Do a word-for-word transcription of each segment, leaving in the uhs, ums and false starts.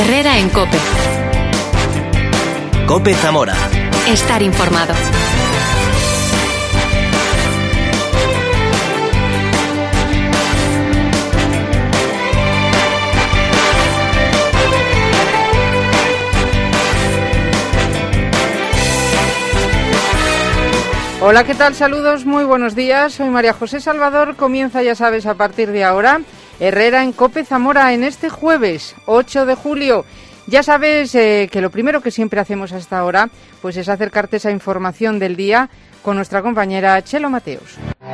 Herrera en COPE. COPE Zamora. Estar informado. Hola, ¿qué tal? Saludos, muy buenos días. Soy María José Salvador. Comienza, ya sabes, a partir de ahora, Herrera en COPE Zamora en este jueves, ocho de julio. Ya sabes eh, que lo primero que siempre hacemos hasta ahora pues es acercarte esa información del día con nuestra compañera Chelo Mateos.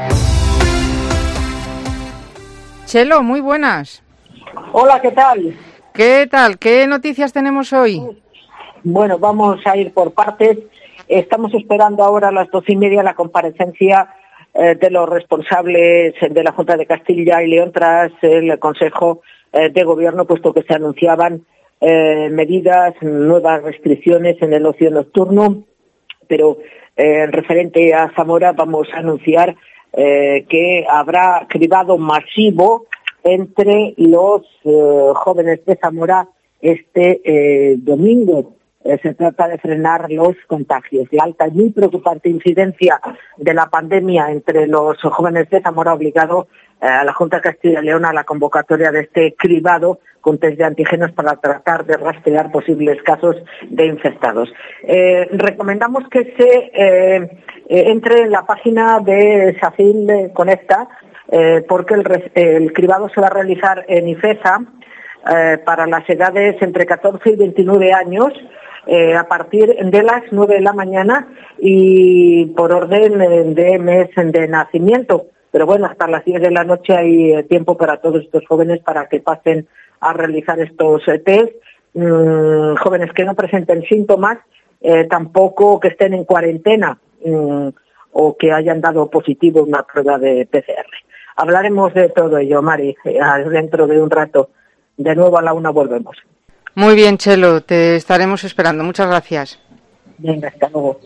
Chelo, muy buenas. Hola, ¿qué tal? ¿Qué tal? ¿Qué noticias tenemos hoy? Bueno, vamos a ir por partes. Estamos esperando ahora a las doce y media la comparecencia eh, de los responsables de la Junta de Castilla y León tras el Consejo eh, de Gobierno, puesto que se anunciaban eh, medidas, nuevas restricciones en el ocio nocturno, pero eh, en referente a Zamora vamos a anunciar eh, que habrá cribado masivo entre los eh, jóvenes de Zamora este eh, domingo. Se trata de frenar los contagios. La alta y muy preocupante incidencia de la pandemia entre los jóvenes de Zamora ha obligado eh, a la Junta de Castilla y León a la convocatoria de este cribado con test de antígenos para tratar de rastrear posibles casos de infectados. Eh, recomendamos que se eh, entre en la página de SACIL Conecta eh, porque el, el cribado se va a realizar en IFESA eh, para las edades entre catorce y veintinueve años. Eh, a partir de las nueve de la mañana y por orden de mes de nacimiento. Pero bueno, hasta las diez de la noche hay eh, tiempo para todos estos jóvenes para que pasen a realizar estos eh, test. Mm, jóvenes que no presenten síntomas, eh, tampoco que estén en cuarentena mm, o que hayan dado positivo en una prueba de P C R. Hablaremos de todo ello, Mari, eh, dentro de un rato. De nuevo a la una volvemos. Muy bien, Chelo, te estaremos esperando. Muchas gracias. Venga, hasta luego.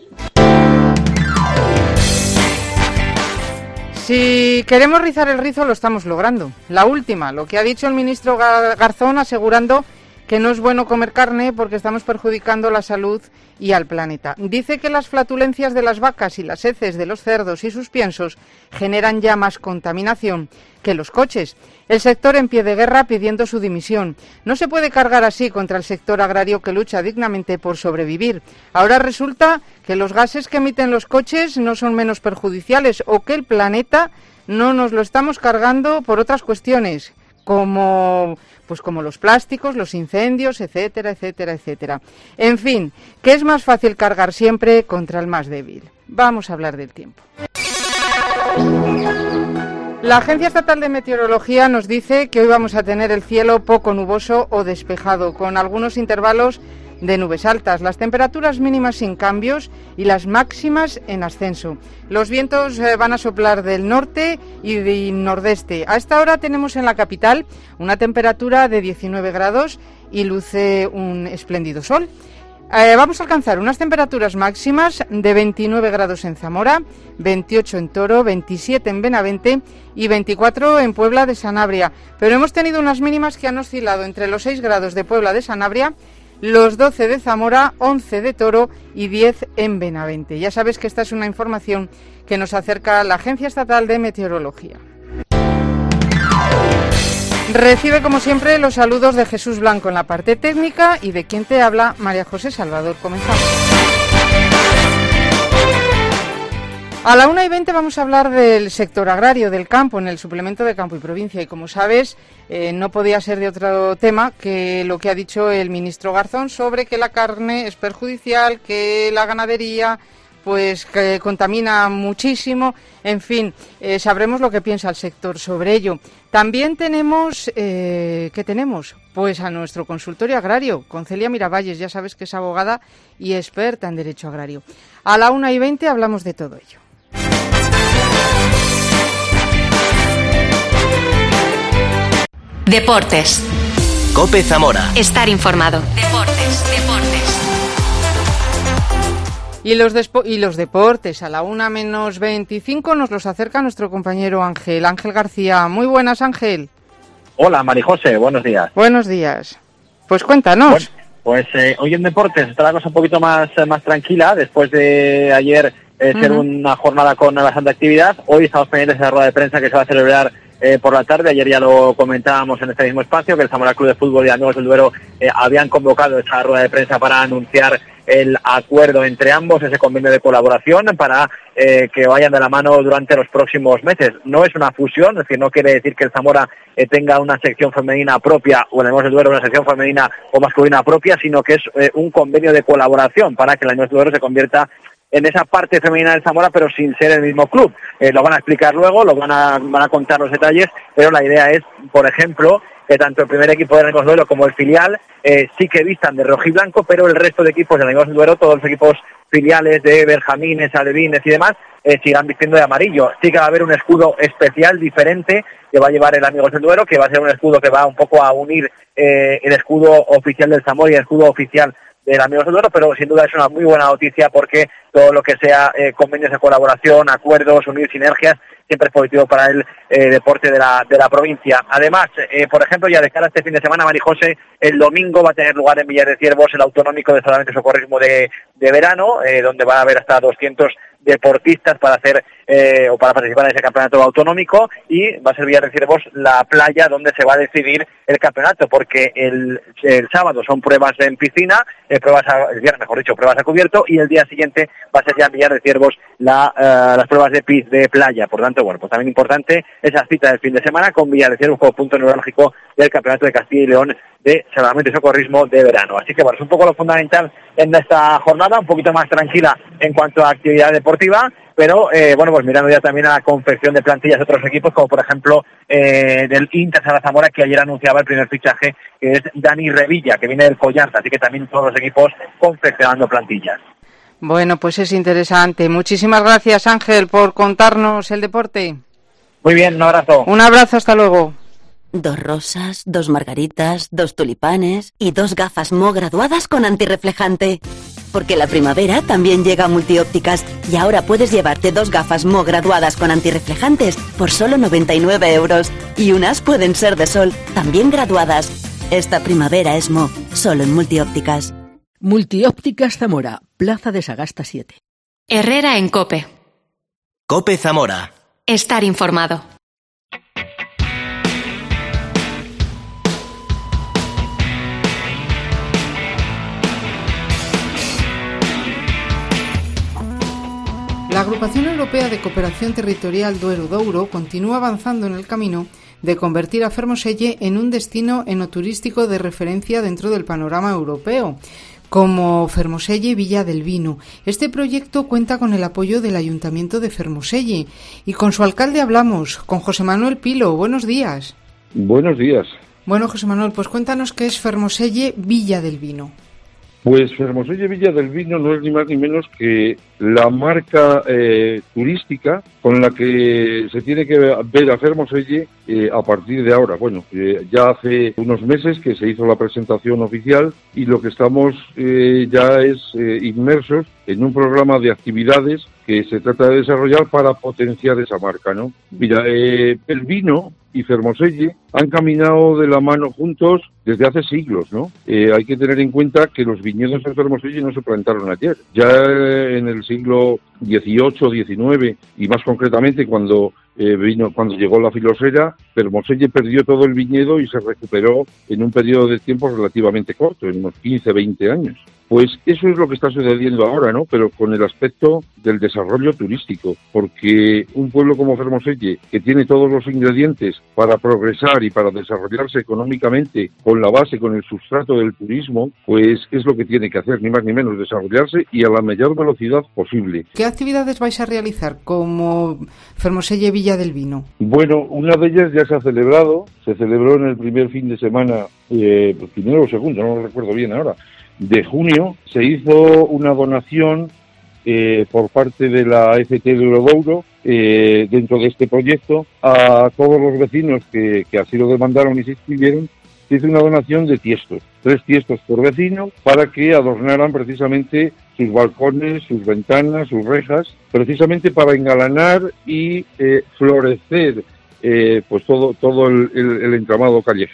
Si queremos rizar el rizo, lo estamos logrando. La última, lo que ha dicho el ministro Garzón, asegurando que no es bueno comer carne porque estamos perjudicando la salud y al planeta. Dice que las flatulencias de las vacas y las heces de los cerdos y sus piensos generan ya más contaminación que los coches. El sector en pie de guerra pidiendo su dimisión. No se puede cargar así contra el sector agrario que lucha dignamente por sobrevivir. Ahora resulta que los gases que emiten los coches no son menos perjudiciales o que el planeta no nos lo estamos cargando por otras cuestiones, como pues como los plásticos, los incendios, etcétera, etcétera, etcétera. En fin, que es más fácil cargar siempre contra el más débil. Vamos a hablar del tiempo. La Agencia Estatal de Meteorología nos dice que hoy vamos a tener el cielo poco nuboso o despejado, con algunos intervalos de nubes altas, las temperaturas mínimas sin cambios y las máximas en ascenso. Los vientos eh, van a soplar del norte y del nordeste. A esta hora tenemos en la capital una temperatura de diecinueve grados y luce un espléndido sol. Eh, vamos a alcanzar unas temperaturas máximas de veintinueve grados en Zamora, veintiocho en Toro, veintisiete en Benavente y veinticuatro en Puebla de Sanabria. Pero hemos tenido unas mínimas que han oscilado entre los seis grados de Puebla de Sanabria, los doce de Zamora, once de Toro y diez en Benavente. Ya sabes que esta es una información que nos acerca la Agencia Estatal de Meteorología. Recibe, como siempre, los saludos de Jesús Blanco en la parte técnica y de quien te habla, María José Salvador. Comenzamos. A la una y veinte vamos a hablar del sector agrario, del campo, en el suplemento de Campo y Provincia. Y como sabes, eh, no podía ser de otro tema que lo que ha dicho el ministro Garzón sobre que la carne es perjudicial, que la ganadería pues que contamina muchísimo. En fin, eh, sabremos lo que piensa el sector sobre ello. También tenemos, eh, ¿qué tenemos? Pues a nuestro consultorio agrario, con Celia Miravalles, ya sabes que es abogada y experta en derecho agrario. A la una y veinte hablamos de todo ello. Deportes. COPE Zamora. Estar informado. Deportes, deportes. Y los, despo- y los deportes, a la una menos veinticinco nos los acerca nuestro compañero Ángel, Ángel García. Muy buenas, Ángel. Hola, María José, buenos días. Buenos días. Pues cuéntanos. Bueno, pues eh, hoy en Deportes está la cosa un poquito más, más tranquila, después de ayer eh, ser uh-huh. una jornada con bastante actividad. Hoy estamos pendientes de la rueda de prensa que se va a celebrar Eh, por la tarde. Ayer ya lo comentábamos en este mismo espacio, que el Zamora Club de Fútbol y Amigos del Duero eh, habían convocado esta rueda de prensa para anunciar el acuerdo entre ambos, ese convenio de colaboración para eh, que vayan de la mano durante los próximos meses. No es una fusión, es decir, no quiere decir que el Zamora eh, tenga una sección femenina propia o el Amigos del Duero una sección femenina o masculina propia, sino que es eh, un convenio de colaboración para que el Amigos del Duero se convierta en esa parte femenina del Zamora, pero sin ser el mismo club. Eh, lo van a explicar luego, lo van a, van a contar los detalles, pero la idea es, por ejemplo, que tanto el primer equipo del Amigos del Duero como el filial eh, sí que vistan de rojiblanco, pero el resto de equipos del Amigos del Duero, todos los equipos filiales de Benjamines, Alevines y demás, eh, sigan vistiendo de amarillo. Sí que va a haber un escudo especial, diferente, que va a llevar el Amigos del Duero, que va a ser un escudo que va un poco a unir eh, el escudo oficial del Zamora y el escudo oficial del Amigos del Duero, pero sin duda es una muy buena noticia porque todo lo que sea eh, convenios de colaboración, acuerdos, unir sinergias, siempre es positivo para el eh, deporte de la de la provincia. Además, eh, por ejemplo, ya de cara a este fin de semana, Marijose, el domingo va a tener lugar en Villar de Ciervos el autonómico de Salvamento y Socorrismo de, de verano, eh, donde va a haber hasta doscientos deportistas para hacer eh, o para participar en ese campeonato autonómico, y va a ser Villar de Ciervos la playa donde se va a decidir el campeonato, porque el, el sábado son pruebas en piscina, eh, pruebas a, el viernes mejor dicho, pruebas a cubierto, y el día siguiente va a ser ya en Villar de Ciervos la, uh, las pruebas de pis de playa. Por tanto, bueno, pues también importante esa cita del fin de semana con Villar de Ciervos como punto neurálgico del campeonato de Castilla y León de Salvamento y Socorrismo de verano. Así que bueno, es un poco lo fundamental en esta jornada, un poquito más tranquila en cuanto a actividad deportiva, pero eh, bueno, pues mirando ya también a la confección de plantillas de otros equipos, como por ejemplo eh, del Inter Sala Zamora, que ayer anunciaba el primer fichaje, que es Dani Revilla, que viene del Collarta, así que también todos los equipos confeccionando plantillas. Bueno, pues es interesante. Muchísimas gracias, Ángel, por contarnos el deporte. Muy bien, un abrazo. Un abrazo, hasta luego. Dos rosas, dos margaritas, dos tulipanes y dos gafas Mo graduadas con antirreflejante. Porque la primavera también llega a Multiópticas y ahora puedes llevarte dos gafas Mo graduadas con antirreflejantes por solo noventa y nueve euros. Y unas pueden ser de sol, también graduadas. Esta primavera es Mo, solo en Multiópticas. Multiópticas Zamora, Plaza de Sagasta siete. Herrera en COPE. COPE Zamora. Estar informado. La Agrupación Europea de Cooperación Territorial Duero-Douro continúa avanzando en el camino de convertir a Fermoselle en un destino enoturístico de referencia dentro del panorama europeo, como Fermoselle Villa del Vino. Este proyecto cuenta con el apoyo del Ayuntamiento de Fermoselle y con su alcalde hablamos, con José Manuel Pilo. Buenos días. Buenos días. Bueno, José Manuel, pues cuéntanos qué es Fermoselle Villa del Vino. Pues Fermoselle Villa del Vino no es ni más ni menos que la marca eh, turística con la que se tiene que ver a Fermoselle eh, a partir de ahora. Bueno, eh, ya hace unos meses que se hizo la presentación oficial y lo que estamos eh, ya es eh, inmersos en un programa de actividades que se trata de desarrollar para potenciar esa marca, ¿no? Mira, eh, el vino y Fermoselle han caminado de la mano juntos desde hace siglos, ¿no? Eh, hay que tener en cuenta que los viñedos en Fermoselle no se plantaron ayer. Ya en el siglo dieciocho, diecinueve y más concretamente cuando eh, vino, cuando llegó la filosera, Fermoselle perdió todo el viñedo y se recuperó en un periodo de tiempo relativamente corto, en unos quince, veinte años. Pues eso es lo que está sucediendo ahora, ¿no? Pero con el aspecto del desarrollo turístico, porque un pueblo como Fermoselle, que tiene todos los ingredientes para progresar y para desarrollarse económicamente con la base, con el sustrato del turismo, pues es lo que tiene que hacer, ni más ni menos, desarrollarse y a la mayor velocidad posible. ¿Qué actividades vais a realizar como Fermoselle Villa del Vino? Bueno, una de ellas ya se ha celebrado, se celebró en el primer fin de semana, eh, primero o segundo, no lo recuerdo bien ahora, de junio. Se hizo una donación eh, por parte de la F T de Eurodouro eh, dentro de este proyecto a todos los vecinos que, que así lo demandaron y se inscribieron. Se hizo una donación de tiestos, tres tiestos por vecino, para que adornaran precisamente sus balcones, sus ventanas, sus rejas, precisamente para engalanar y eh, florecer eh, pues todo todo el, el, el entramado callejero.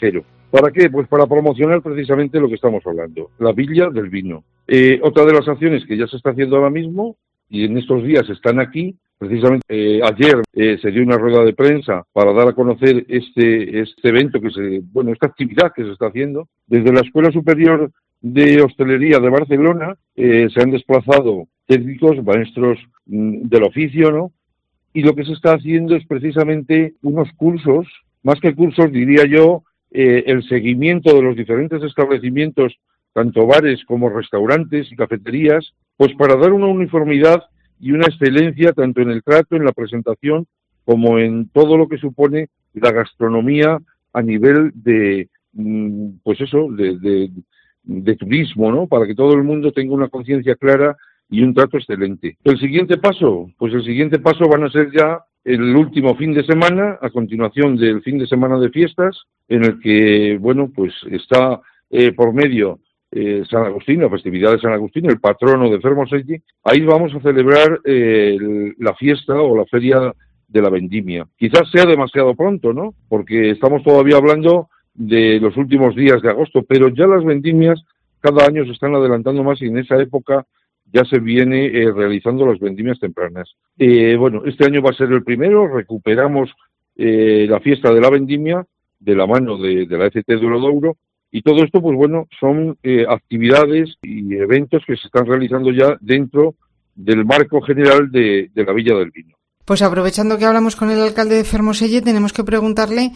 ¿Para qué? Pues para promocionar precisamente lo que estamos hablando, la Villa del Vino. Eh, otra de las acciones que ya se está haciendo ahora mismo, y en estos días están aquí, precisamente eh, ayer eh, se dio una rueda de prensa para dar a conocer este, este evento, que se, bueno, esta actividad que se está haciendo. Desde la Escuela Superior de Hostelería de Barcelona eh, se han desplazado técnicos, maestros mm, del oficio, ¿no? Y lo que se está haciendo es precisamente unos cursos, más que cursos diría yo, eh, el seguimiento de los diferentes establecimientos, tanto bares como restaurantes y cafeterías, pues para dar una uniformidad y una excelencia tanto en el trato, en la presentación, como en todo lo que supone la gastronomía a nivel de, mm, pues eso, de, de, de turismo, ¿no? Para que todo el mundo tenga una conciencia clara y un trato excelente. El siguiente paso, pues el siguiente paso van a ser ya el último fin de semana, a continuación del fin de semana de fiestas, en el que, bueno, pues está eh, por medio eh, San Agustín, la festividad de San Agustín, el patrono de Fermoselle. Ahí vamos a celebrar eh, el, la fiesta o la feria de la vendimia. Quizás sea demasiado pronto, ¿no? Porque estamos todavía hablando de los últimos días de agosto, pero ya las vendimias cada año se están adelantando más y en esa época ya se viene eh, realizando las vendimias tempranas. Eh, bueno, este año va a ser el primero, recuperamos eh, la fiesta de la vendimia de la mano de, de la E C T de Olodouro, y todo esto, pues bueno, son eh, actividades y eventos que se están realizando ya dentro del marco general de, de la Villa del Vino. Pues aprovechando que hablamos con el alcalde de Fermoselle, tenemos que preguntarle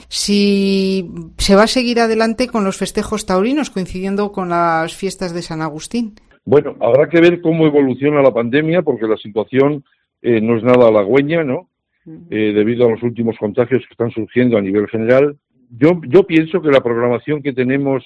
si se va a seguir adelante con los festejos taurinos, coincidiendo con las fiestas de San Agustín. Bueno, habrá que ver cómo evoluciona la pandemia, porque la situación eh, no es nada halagüeña, ¿no? Eh, debido a los últimos contagios que están surgiendo a nivel general. Yo, yo pienso que la programación que tenemos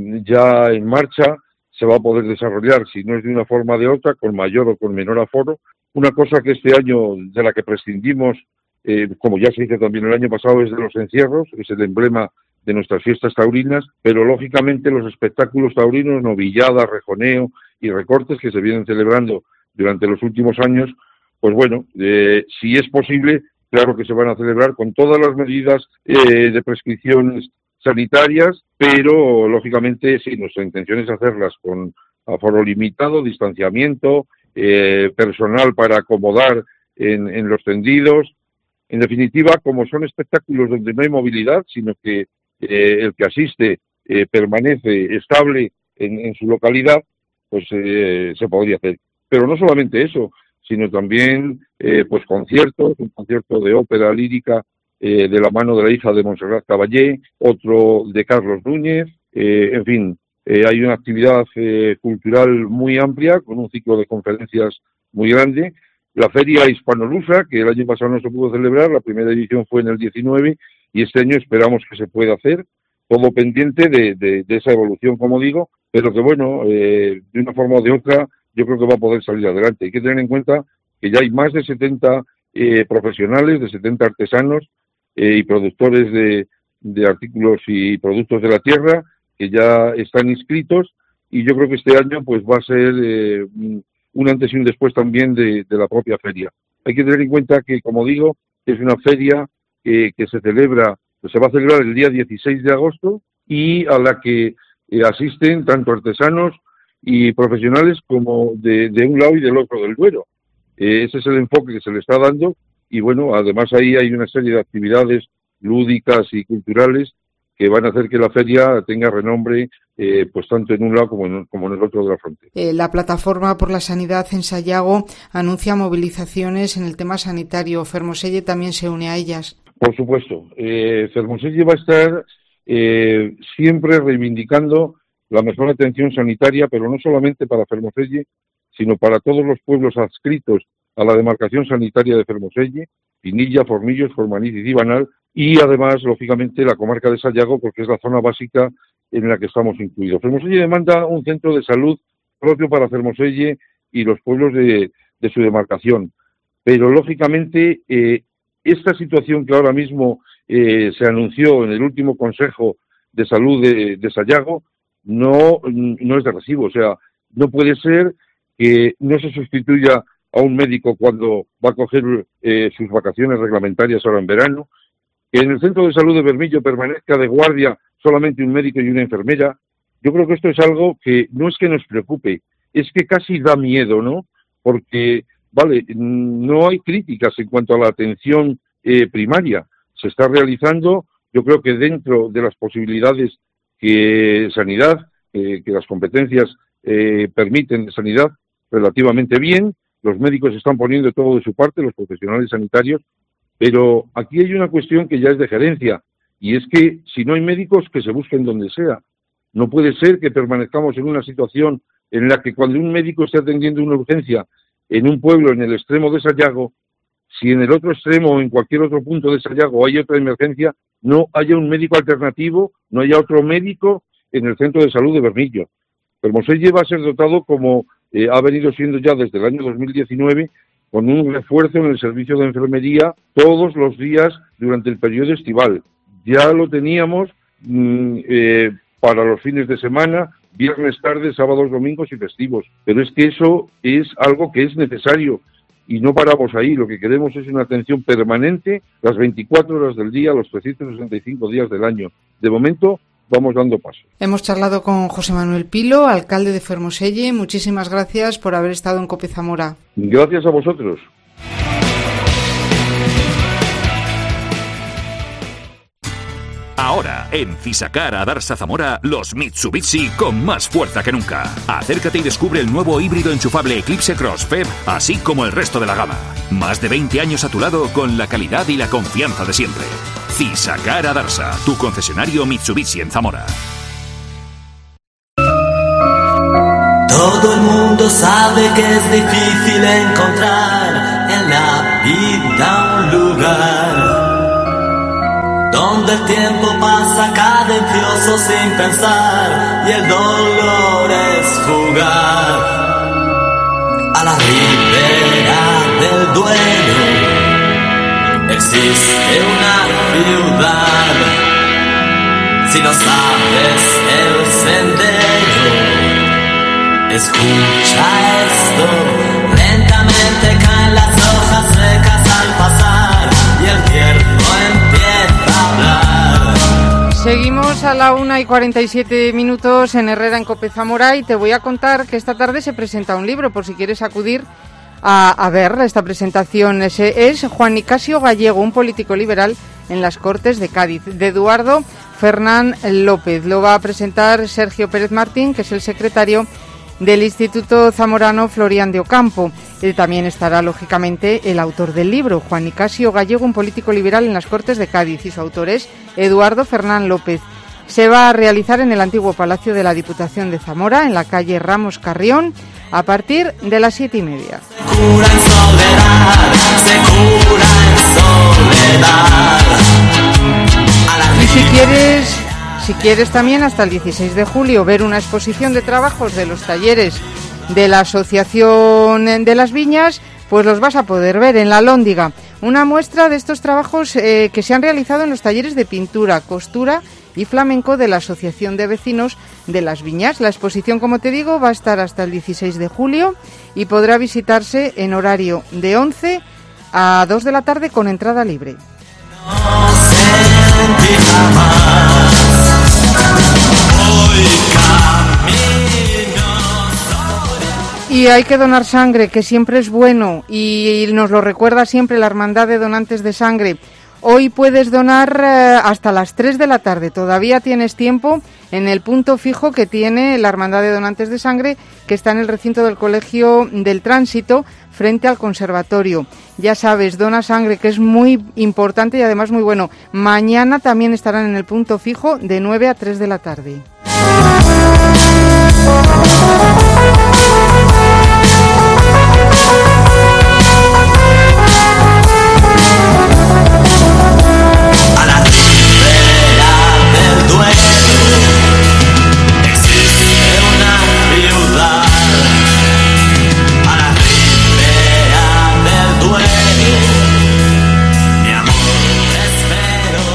ya en marcha se va a poder desarrollar, si no es de una forma o de otra, con mayor o con menor aforo. Una cosa que este año, de la que prescindimos, eh, como ya se hizo también el año pasado, es de los encierros, es el emblema de nuestras fiestas taurinas, pero lógicamente los espectáculos taurinos, novillada, rejoneo y recortes que se vienen celebrando durante los últimos años, pues bueno, eh, si es posible, claro que se van a celebrar con todas las medidas eh, de prescripciones sanitarias, pero lógicamente sí, nuestra intención es hacerlas con aforo limitado, distanciamiento, eh, personal para acomodar en, en los tendidos. En definitiva, como son espectáculos donde no hay movilidad, sino que eh, el que asiste eh, permanece estable en, en su localidad, pues eh, se podría hacer. Pero no solamente eso, sino también eh, pues conciertos, un concierto de ópera lírica eh, de la mano de la hija de Montserrat Caballé, otro de Carlos Núñez, eh, en fin, eh, hay una actividad eh, cultural muy amplia, con un ciclo de conferencias muy grande. La Feria Hispanolusa, que el año pasado no se pudo celebrar, la primera edición fue en el diecinueve, y este año esperamos que se pueda hacer, todo pendiente de, de, de esa evolución, como digo, pero que bueno, eh, de una forma o de otra, yo creo que va a poder salir adelante. Hay que tener en cuenta que ya hay más de setenta eh, profesionales, de setenta artesanos eh, y productores de, de artículos y productos de la tierra que ya están inscritos, y yo creo que este año pues va a ser eh, un antes y un después también de, de la propia feria. Hay que tener en cuenta que, como digo, es una feria que, que se celebra, pues se va a celebrar el día dieciséis de agosto y a la que eh, asisten tanto artesanos y profesionales como de, de un lado y del otro del Duero. Eh, ese es el enfoque que se le está dando, y bueno, además ahí hay una serie de actividades lúdicas y culturales que van a hacer que la feria tenga renombre eh, pues tanto en un lado como en, como en el otro de la frontera. Eh, la Plataforma por la Sanidad en Sayago anuncia movilizaciones en el tema sanitario. Fermoselle también se une a ellas. Por supuesto. Eh, Fermoselle va a estar eh, siempre reivindicando la mejor atención sanitaria, pero no solamente para Fermoselle, sino para todos los pueblos adscritos a la demarcación sanitaria de Fermoselle, Pinilla, Formillos, Formanís y Cibanal, y además, lógicamente, la comarca de Sayago, porque es la zona básica en la que estamos incluidos. Fermoselle demanda un centro de salud propio para Fermoselle y los pueblos de, de su demarcación, pero lógicamente eh, esta situación que ahora mismo eh, se anunció en el último Consejo de Salud de, de Sayago no, no es de recibo. O sea, no puede ser que no se sustituya a un médico cuando va a coger eh, sus vacaciones reglamentarias ahora en verano, que en el centro de salud de Bermillo permanezca de guardia solamente un médico y una enfermera. Yo creo que esto es algo que no es que nos preocupe, es que casi da miedo, ¿no? Porque, vale, no hay críticas en cuanto a la atención eh, primaria. Se está realizando, yo creo que dentro de las posibilidades que sanidad, eh, que las competencias eh, permiten de sanidad, relativamente bien. Los médicos están poniendo todo de su parte, los profesionales sanitarios, pero aquí hay una cuestión que ya es de gerencia, y es que si no hay médicos, que se busquen donde sea. No puede ser que permanezcamos en una situación en la que cuando un médico esté atendiendo una urgencia en un pueblo en el extremo de Sayago, si en el otro extremo o en cualquier otro punto de Sayago hay otra emergencia, no haya un médico alternativo, no haya otro médico en el centro de salud de Bermillo. Fermoselle va a ser dotado, como eh, ha venido siendo ya desde el año dos mil diecinueve, con un refuerzo en el servicio de enfermería todos los días durante el periodo estival. Ya lo teníamos mmm, eh, para los fines de semana, viernes tarde, sábados, domingos y festivos. Pero es que eso es algo que es necesario y no paramos ahí. Lo que queremos es una atención permanente las veinticuatro horas del día, los trescientos sesenta y cinco días del año. De momento, vamos dando pasos. Hemos charlado con José Manuel Pilo, alcalde de Fermoselle. Muchísimas gracias por haber estado en COPE Zamora. Gracias a vosotros. Ahora, en Fisacar Adarsa Zamora, los Mitsubishi con más fuerza que nunca. Acércate y descubre el nuevo híbrido enchufable Eclipse Cross F E B, así como el resto de la gama. Más de veinte años a tu lado con la calidad y la confianza de siempre. Fisacar Adarsa, tu concesionario Mitsubishi en Zamora. Todo el mundo sabe que es difícil encontrar en la vida un lugar donde el tiempo pasa cadencioso sin pensar y el dolor es fugaz. A la ribera del duelo existe una ciudad. Si no sabes el sendero, escucha esto. Lentamente caen las hojas secas al pasar y el tierno empieza a hablar. Seguimos a la una y cuarenta y siete minutos en Herrera en COPE Zamora y te voy a contar que esta tarde se presenta un libro, por si quieres acudir a, a ver esta presentación. Ese es Juan Nicasio Gallego, un político liberal en las Cortes de Cádiz, de Eduardo Fernán López. Lo va a presentar Sergio Pérez Martín, que es el secretario del Instituto Zamorano Florian de Ocampo. Él también estará, lógicamente, el autor del libro, Juan Nicasio Gallego, un político liberal en las Cortes de Cádiz, y su autor es Eduardo Fernán López. Se va a realizar en el antiguo Palacio de la Diputación de Zamora, en la calle Ramos Carrión, a partir de las siete y media. Se cura en soledad, se cura en soledad. Y si quieres... Si quieres también hasta el dieciséis de julio ver una exposición de trabajos de los talleres de la Asociación de las Viñas, pues los vas a poder ver en La Lóndiga. Una muestra de estos trabajos eh, que se han realizado en los talleres de pintura, costura y flamenco de la Asociación de Vecinos de las Viñas. La exposición, como te digo, va a estar hasta el dieciséis de julio y podrá visitarse en horario de once a dos de la tarde con entrada libre. No sentí jamás. Hoy camino sobre... Y hay que donar sangre, que siempre es bueno, y nos lo recuerda siempre la Hermandad de Donantes de Sangre. Hoy puedes donar eh, hasta las tres de la tarde, todavía tienes tiempo en el punto fijo que tiene la Hermandad de Donantes de Sangre, que está en el recinto del Colegio del Tránsito, frente al conservatorio. Ya sabes, dona sangre, que es muy importante y además muy bueno. Mañana también estarán en el punto fijo de nueve a tres de la tarde. A la ribera del duelo existe una ciudad. A la ribera del duelo, mi amor, te espero.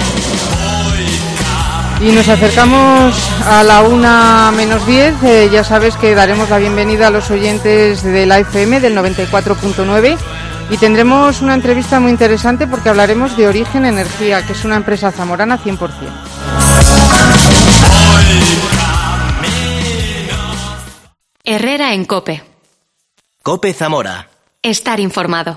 Hoy Y nos acercamos a la una menos diez. Eh, ya sabes que daremos la bienvenida a los oyentes de la F M del noventa y cuatro punto nueve. Y tendremos una entrevista muy interesante porque hablaremos de Origen Energía, que es una empresa zamorana cien por ciento. Herrera en COPE. COPE Zamora. Estar informado.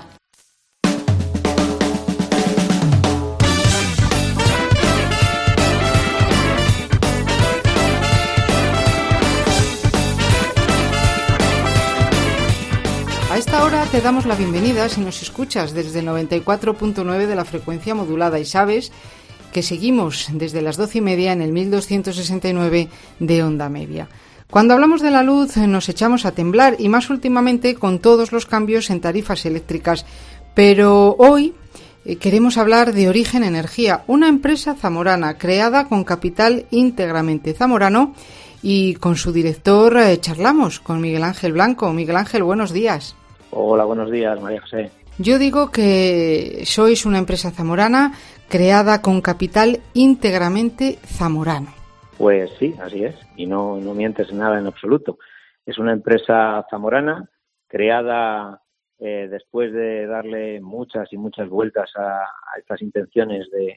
A esta hora te damos la bienvenida si nos escuchas desde el noventa y cuatro punto nueve de la frecuencia modulada y sabes que seguimos desde las doce y media en el mil doscientos sesenta y nueve de onda media. Cuando hablamos de la luz nos echamos a temblar y más últimamente con todos los cambios en tarifas eléctricas. Pero hoy eh, queremos hablar de Origen Energía, una empresa zamorana creada con capital íntegramente zamorano y con su director eh, charlamos con Miguel Ángel Blanco. Miguel Ángel, buenos días. Hola, buenos días, María José. Yo digo que sois una empresa zamorana creada con capital íntegramente zamorano. Pues sí, así es, y no, no mientes nada en absoluto. Es una empresa zamorana creada eh, después de darle muchas y muchas vueltas a, a estas intenciones de,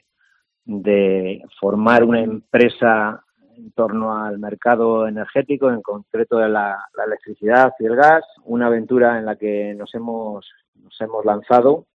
de formar una empresa en torno al mercado energético, en concreto de la, la electricidad y el gas, una aventura en la que nos hemos, nos hemos lanzado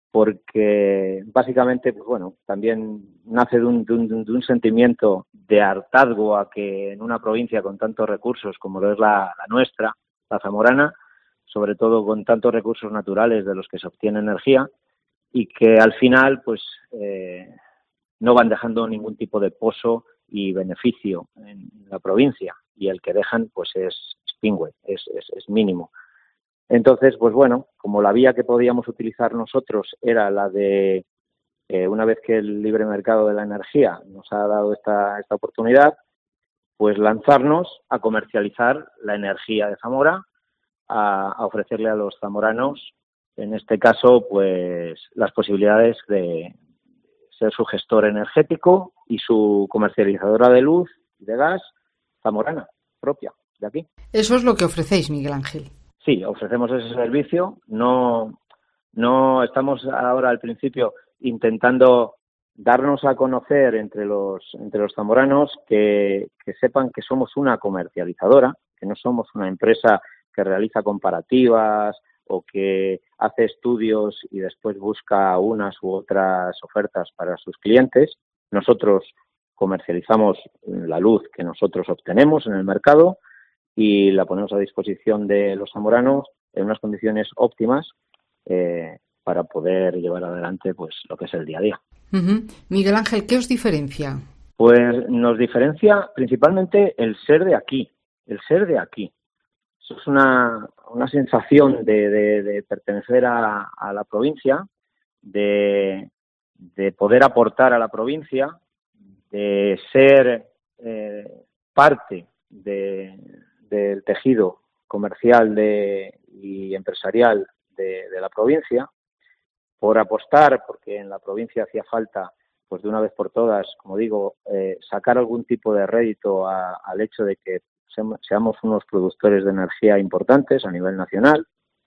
porque básicamente, pues bueno, también nace de un, de, un, de un sentimiento de hartazgo a que en una provincia con tantos recursos como lo es la, la nuestra, la zamorana, sobre todo con tantos recursos naturales de los que se obtiene energía, y que al final pues eh, no van dejando ningún tipo de pozo y beneficio en la provincia, y el que dejan pues es pingüe, es, es, es mínimo. Entonces, pues bueno, como la vía que podíamos utilizar nosotros era la de, eh, una vez que el libre mercado de la energía nos ha dado esta, esta oportunidad, pues lanzarnos a comercializar la energía de Zamora, a, a ofrecerle a los zamoranos, en este caso, pues las posibilidades de ser su gestor energético y su comercializadora de luz y de gas zamorana, propia, de aquí. Eso es lo que ofrecéis, Miguel Ángel. Sí, ofrecemos ese servicio. No, no estamos ahora al principio intentando darnos a conocer entre los entre los zamoranos, que, que sepan que somos una comercializadora, que no somos una empresa que realiza comparativas o que hace estudios y después busca unas u otras ofertas para sus clientes. Nosotros comercializamos la luz que nosotros obtenemos en el mercado y la ponemos a disposición de los zamoranos en unas condiciones óptimas eh, para poder llevar adelante pues lo que es el día a día. Uh-huh. Miguel Ángel, ¿qué os diferencia? Pues nos diferencia principalmente el ser de aquí, el ser de aquí. Eso es una, una sensación de, de, de pertenecer a, a la provincia, de, de poder aportar a la provincia, de ser eh, parte de del tejido comercial de, y empresarial de, de la provincia, por apostar, porque en la provincia hacía falta, pues de una vez por todas, como digo, eh, sacar algún tipo de rédito a, al hecho de que seamos unos productores de energía importantes a nivel nacional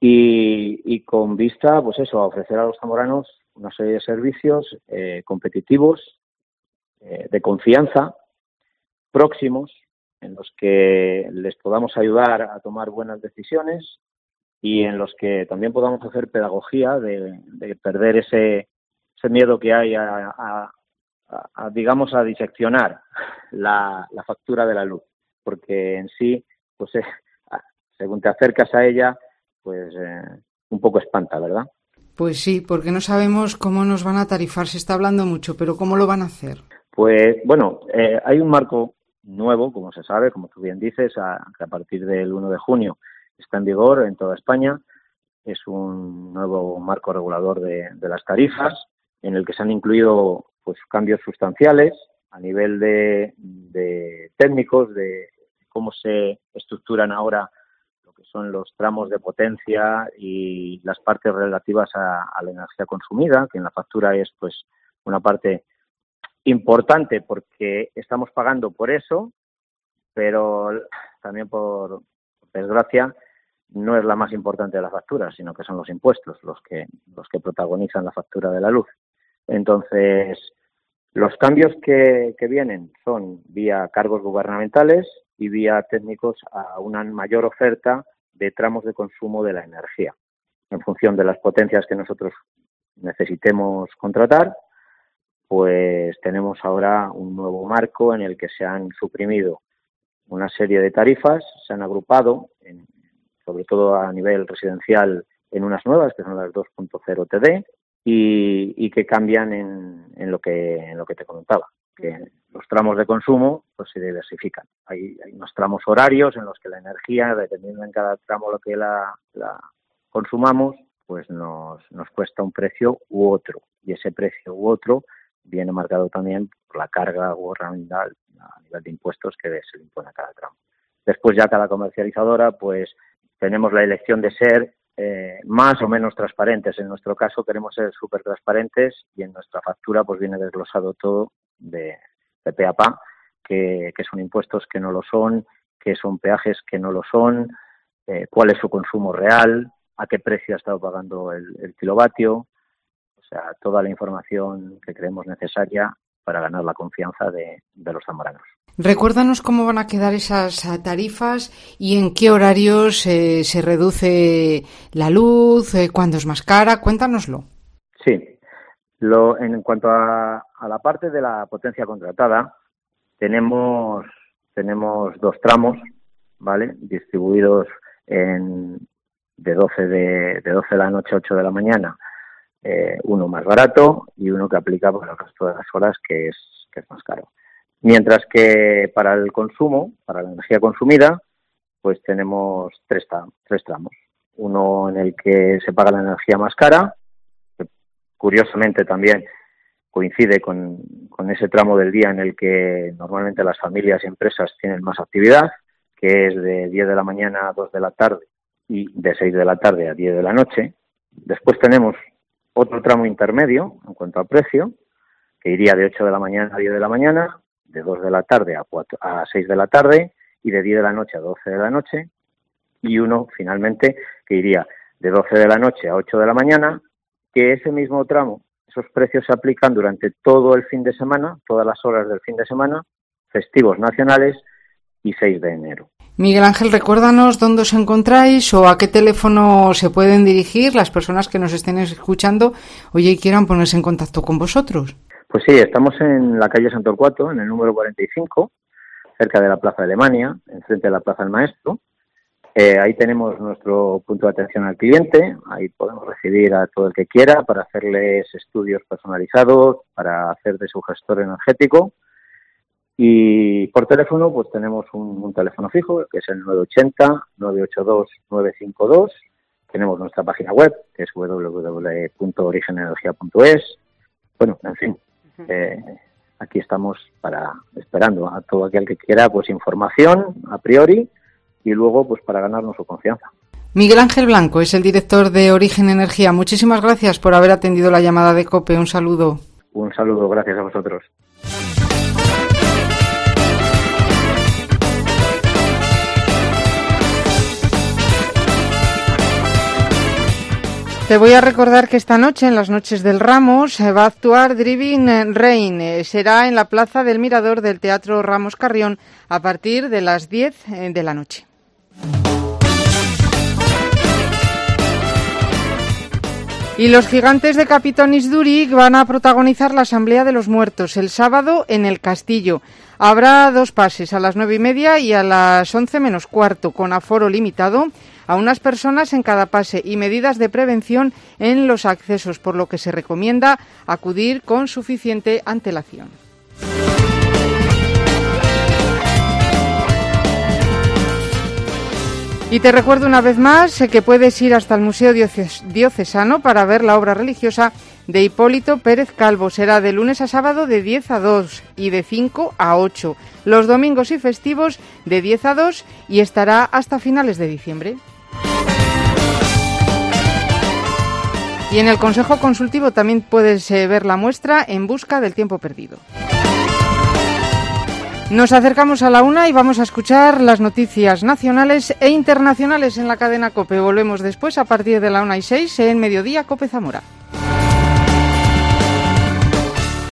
y, y con vista, pues eso, a ofrecer a los zamoranos una serie de servicios eh, competitivos, eh, de confianza, próximos, en los que les podamos ayudar a tomar buenas decisiones y en los que también podamos hacer pedagogía de, de perder ese, ese miedo que hay a, a, a, a digamos, a diseccionar la, la factura de la luz, porque en sí, pues eh, según te acercas a ella, pues eh, un poco espanta, ¿verdad? Pues sí, porque no sabemos cómo nos van a tarifar, se está hablando mucho, pero ¿cómo lo van a hacer? Pues bueno, eh, hay un marco nuevo, como se sabe, como tú bien dices, a, que a partir del uno de junio está en vigor en toda España. Es un nuevo marco regulador de, de las tarifas, en el que se han incluido pues cambios sustanciales a nivel de, de técnicos, de cómo se estructuran ahora lo que son los tramos de potencia y las partes relativas a, a la energía consumida, que en la factura es pues una parte importante porque estamos pagando por eso, pero también por desgracia no es la más importante de la factura, sino que son los impuestos los que los que protagonizan la factura de la luz. Entonces, Los cambios que, que vienen son vía cargos gubernamentales y vía técnicos a una mayor oferta de tramos de consumo de la energía. En función de las potencias que nosotros necesitemos contratar, pues tenemos ahora un nuevo marco en el que se han suprimido una serie de tarifas, se han agrupado, en, sobre todo a nivel residencial, en unas nuevas, que son las dos punto cero T D, y, y que cambian en, en, lo que, en lo que te comentaba, que los tramos de consumo pues se diversifican. Hay, hay unos tramos horarios en los que la energía, dependiendo en cada tramo lo que la, la consumamos, pues nos, nos cuesta un precio u otro, y ese precio u otro viene marcado también por la carga gubernamental a nivel de impuestos que se le impone a cada tramo. Después ya cada comercializadora pues tenemos la elección de ser eh, más o menos transparentes. En nuestro caso queremos ser súper transparentes y en nuestra factura pues viene desglosado todo de, de pe a pa, que, que son impuestos que no lo son, que son peajes que no lo son, eh, cuál es su consumo real, a qué precio ha estado pagando el, el kilovatio. O sea, toda la información que creemos necesaria para ganar la confianza de, de los zamoranos. Recuérdanos cómo van a quedar esas tarifas y en qué horarios eh, se reduce la luz, eh, cuándo es más cara. Cuéntanoslo. Sí. Lo, en cuanto a, a la parte de la potencia contratada, tenemos, tenemos dos tramos, ¿vale? Distribuidos en, de, doce de, de doce de la noche a ocho de la mañana. Eh, uno más barato y uno que aplica para el resto de las horas, que es, que es más caro. Mientras que para el consumo, para la energía consumida, pues tenemos tres, tres tramos. Uno en el que se paga la energía más cara, que curiosamente también coincide con, con ese tramo del día en el que normalmente las familias y empresas tienen más actividad, que es de diez de la mañana a dos de la tarde y de seis de la tarde a diez de la noche. Después tenemos otro tramo intermedio en cuanto a precio, que iría de ocho de la mañana a diez de la mañana, de dos de la tarde a, cuatro, a seis de la tarde y de diez de la noche a doce de la noche, y uno finalmente que iría de doce de la noche a ocho de la mañana, que ese mismo tramo, esos precios se aplican durante todo el fin de semana, todas las horas del fin de semana, festivos nacionales y seis de enero. Miguel Ángel, recuérdanos dónde os encontráis o a qué teléfono se pueden dirigir las personas que nos estén escuchando, oye, y quieran ponerse en contacto con vosotros. Pues sí, estamos en la calle San Torcuato, en el número cuarenta y cinco, cerca de la Plaza de Alemania, enfrente de la Plaza del Maestro. Eh, ahí tenemos nuestro punto de atención al cliente, ahí podemos recibir a todo el que quiera para hacerles estudios personalizados, para hacer de su gestor energético. Y por teléfono, pues tenemos un, un teléfono fijo, que es el nueve ochenta, nueve ocho dos, nueve cinco dos. Tenemos nuestra página web, que es doble u doble u doble u punto origen energía punto es. Bueno, en fin, eh, aquí estamos para esperando a todo aquel que quiera pues información a priori y luego pues para ganarnos su confianza. Miguel Ángel Blanco es el director de Origen Energía. Muchísimas gracias por haber atendido la llamada de COPE. Un saludo. Un saludo, gracias a vosotros. Te voy a recordar que esta noche, en las noches del Ramos, va a actuar Driving Rain. Será en la Plaza del Mirador del Teatro Ramos Carrión a partir de las diez de la noche. Y los gigantes de Capitán Isduric van a protagonizar la Asamblea de los Muertos el sábado en el Castillo. Habrá dos pases, a las nueve y media y a las once menos cuarto, con aforo limitado a unas personas en cada pase y medidas de prevención en los accesos, por lo que se recomienda acudir con suficiente antelación. Y te recuerdo una vez más que puedes ir hasta el Museo Diocesano para ver la obra religiosa de Hipólito Pérez Calvo. Será de lunes a sábado de diez a dos y de cinco a ocho. Los domingos y festivos de diez a dos y estará hasta finales de diciembre. Y en el Consejo Consultivo también puedes eh, ver la muestra En busca del tiempo perdido. Nos acercamos a la una y vamos a escuchar las noticias nacionales e internacionales en la cadena COPE. Volvemos después a partir de la una y seis en Mediodía COPE Zamora.